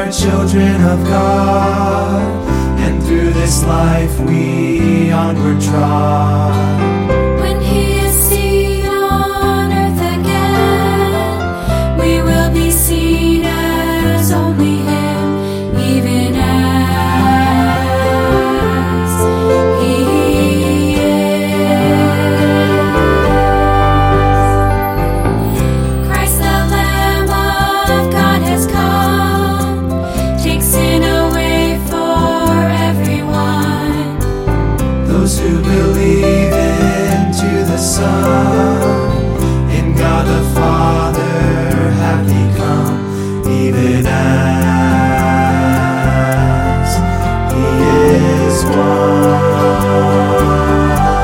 are children of God, and through this life we onward trod. When He is seen on earth again, we will be seen as only Him, even as He is. Christ the Lamb of God has come, take sin away for everyone. Those who believe into the Son, in God the Father have become, even as He is one.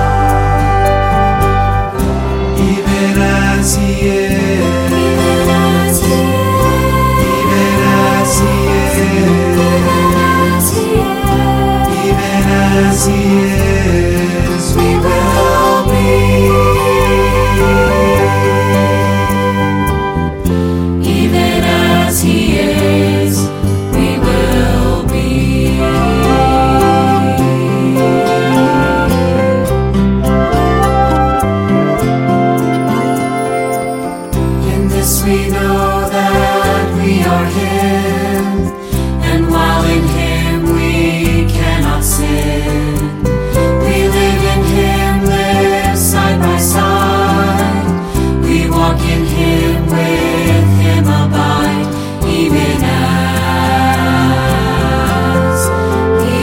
Even as He is, Even as He is, even as He is, we will be. even as He is, we will be. In this we know that we are Him, and while in Him we cannot sin. We live in Him, live side by side. We walk in Him, with Him abide, even as He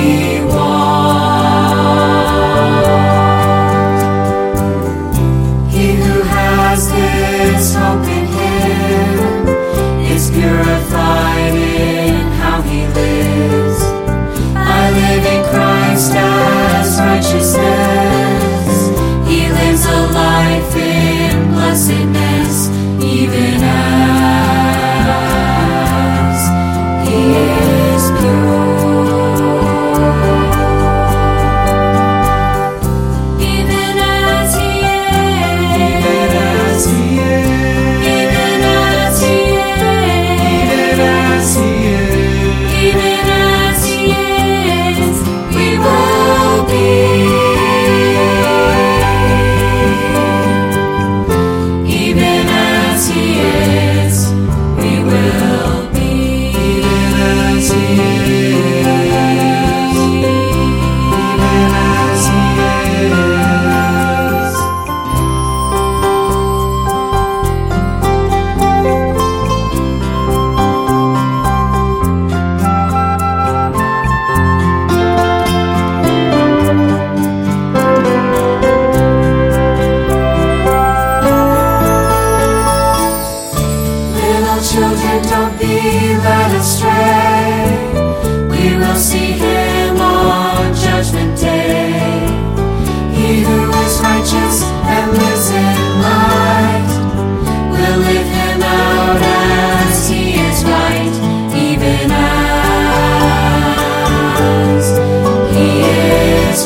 walked. He who has this hope in Him is purified in how he lives. I live in Christ as righteousness. He lives a life in blessedness, even as He is pure. Even as He is, Even as He is, even as He is, we will be. Even as He is, we will be. even as He is, even as He is. Little children, don't be led astray. We will see Him on Judgment Day. He who is righteous and lives in light will live Him out as He is right, even as He is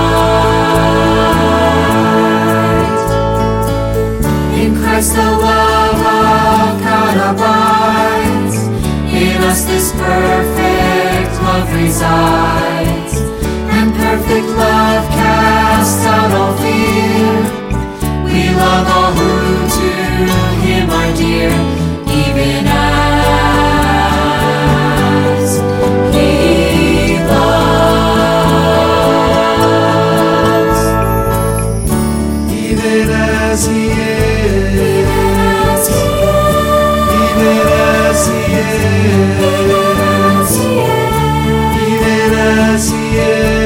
right. In Christ the love of God abides, in us this perfect love resides, and perfect love casts out all fear. We love all who to Him are dear, even as He loves. Even as He is, Even as He is, even as He is, even as He is. even as He is.